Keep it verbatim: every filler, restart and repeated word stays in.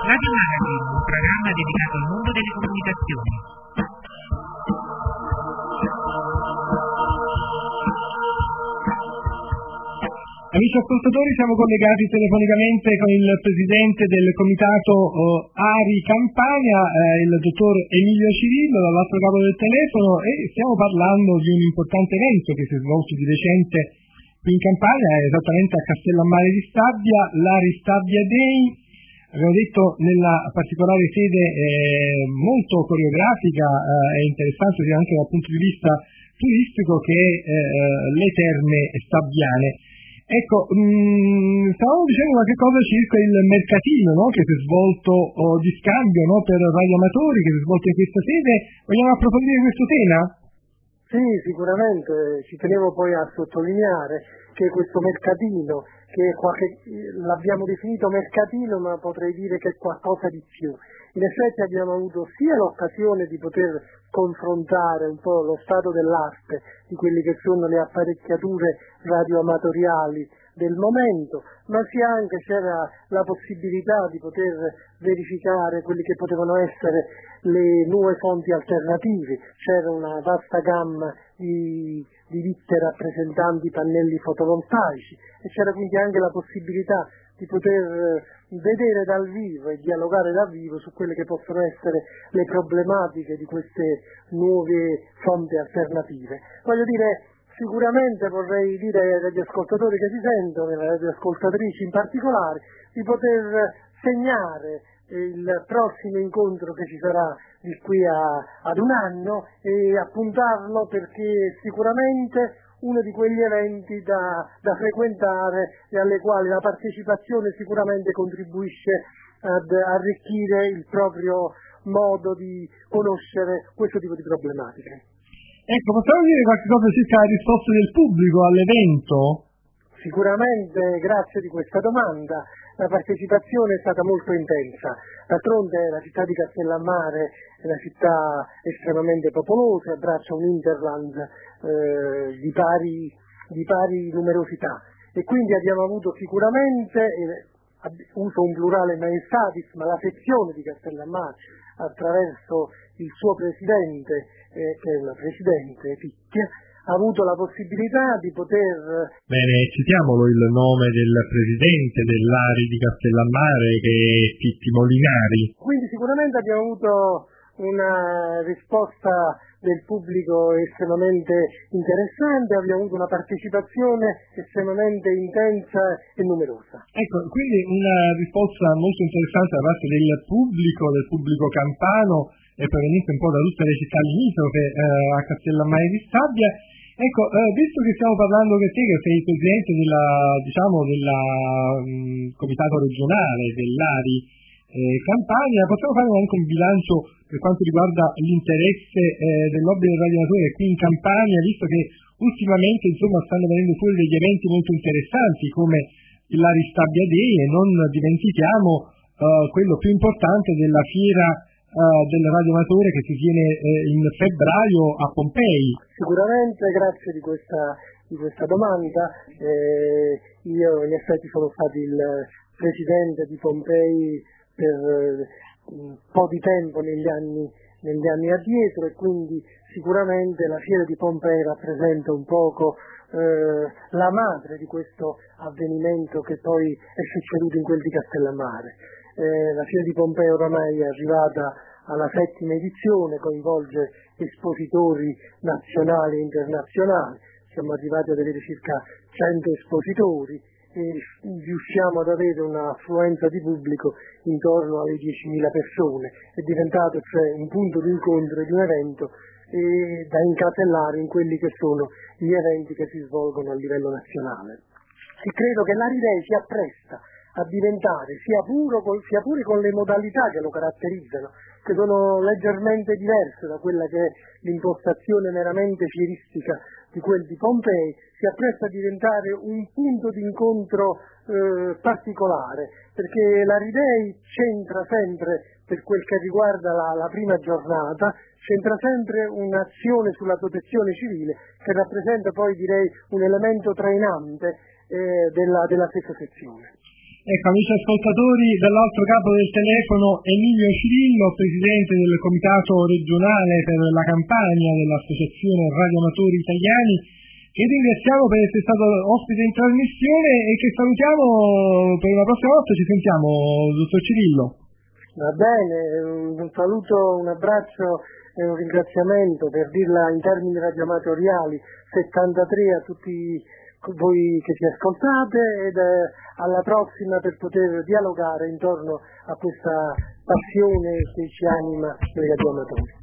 Radio Magazine, un programma dedicato al mondo delle comunicazioni. Amici ascoltatori, siamo collegati telefonicamente con il presidente del comitato uh, ARI Campania, eh, il dottor Emilio Cirillo, dall'altro capo del telefono, e stiamo parlando di un importante evento che si è svolto di recente qui in Campania, esattamente a Castellammare di Stabia, l'Ari Stabia Day. Abbiamo detto nella particolare sede eh, molto coreografica eh, e interessante anche dal punto di vista turistico, che è eh, le Terme Stabbiane. Ecco, mh, stavamo dicendo qualche cosa circa il mercatino, no, che si è svolto oh, di scambio, no, per radioamatori, che si è svolto in questa sede. Vogliamo approfondire questo tema? Sì, sicuramente. Ci tenevo poi a sottolineare che questo mercatino, che qualche, l'abbiamo definito mercatino, ma potrei dire che è qualcosa di più. In effetti abbiamo avuto sia l'occasione di poter confrontare un po' lo stato dell'arte di quelle che sono le apparecchiature radioamatoriali del momento, ma sia anche c'era la possibilità di poter verificare quelli che potevano essere le nuove fonti alternative. C'era una vasta gamma di, di ditte rappresentanti pannelli fotovoltaici e c'era quindi anche la possibilità di poter vedere dal vivo e dialogare dal vivo su quelle che possono essere le problematiche di queste nuove fonti alternative. Voglio dire, sicuramente vorrei dire ai radioascoltatori che si sentono, e alle radioascoltatrici in particolare, di poter segnare il prossimo incontro che ci sarà di qui a, ad un anno e appuntarlo, perché sicuramente uno di quegli eventi da, da frequentare e alle quali la partecipazione sicuramente contribuisce ad arricchire il proprio modo di conoscere questo tipo di problematiche. Ecco, possiamo dire qualche cosa circa la risposta del pubblico all'evento? Sicuramente, grazie di questa domanda. La partecipazione è stata molto intensa. D'altronde la città di Castellammare è una città estremamente popolosa, abbraccia un hinterland eh, di, pari, di pari numerosità, e quindi abbiamo avuto sicuramente, eh, uso un plurale maestatis, ma la sezione di Castellammare attraverso il suo presidente, eh, che è una presidente Picchia, ha avuto la possibilità di poter... Bene, citiamolo il nome del presidente dell'Ari di Castellammare, che è Pitti Molinari. Quindi sicuramente abbiamo avuto una risposta del pubblico estremamente interessante, abbiamo avuto una partecipazione estremamente intensa e numerosa. Ecco, quindi una risposta molto interessante da parte del pubblico, del pubblico campano, e proveniente un po' da tutte le città limitrofe eh, a Castellammare di Stabia. Ecco, eh, visto che stiamo parlando che te, che sei il presidente della, diciamo, della mh, comitato regionale dell'Ari eh, Campania, possiamo fare anche un bilancio per quanto riguarda l'interesse eh, del lobby del radioamatore qui in Campania, visto che ultimamente insomma stanno venendo fuori degli eventi molto interessanti come l'Ari Stabia Day, e non dimentichiamo eh, quello più importante della fiera Uh, del radioamatore che si tiene eh, in febbraio a Pompei. Sicuramente, grazie di questa, di questa domanda. Eh, io in effetti sono stato il presidente di Pompei per eh, un po' di tempo negli anni, negli anni addietro, e quindi sicuramente la fiera di Pompei rappresenta un poco eh, la madre di questo avvenimento che poi è succeduto in quel di Castellammare. Eh, la fiera di Pompei oramai è arrivata alla settima edizione, coinvolge espositori nazionali e internazionali, siamo arrivati ad avere circa cento espositori e riusciamo ad avere un'affluenza di pubblico intorno alle diecimila persone. È diventato cioè un punto di incontro di un evento e da incasellare in quelli che sono gli eventi che si svolgono a livello nazionale. E credo che l'Ari Day si appresta a diventare, sia, puro, sia pure con le modalità che lo caratterizzano, che sono leggermente diverse da quella che è l'impostazione meramente fieristica di quel di Pompei, si appresta a diventare un punto di incontro eh, particolare, perché l'Ari Day c'entra sempre, per quel che riguarda la, la prima giornata, c'entra sempre un'azione sulla protezione civile che rappresenta poi, direi, un elemento trainante eh, della, della stessa sezione. Ecco, amici ascoltatori, dall'altro capo del telefono Emilio Cirillo, presidente del comitato regionale per la Campania dell'Associazione Radioamatori Italiani, che ringraziamo per essere stato ospite in trasmissione e che salutiamo per una prossima volta. Ci sentiamo, dottor Cirillo. Va bene, un saluto, un abbraccio e un ringraziamento, per dirla in termini radioamatoriali, settantatré a tutti voi che ci ascoltate, ed alla prossima per poter dialogare intorno a questa passione che ci anima noi radioamatori.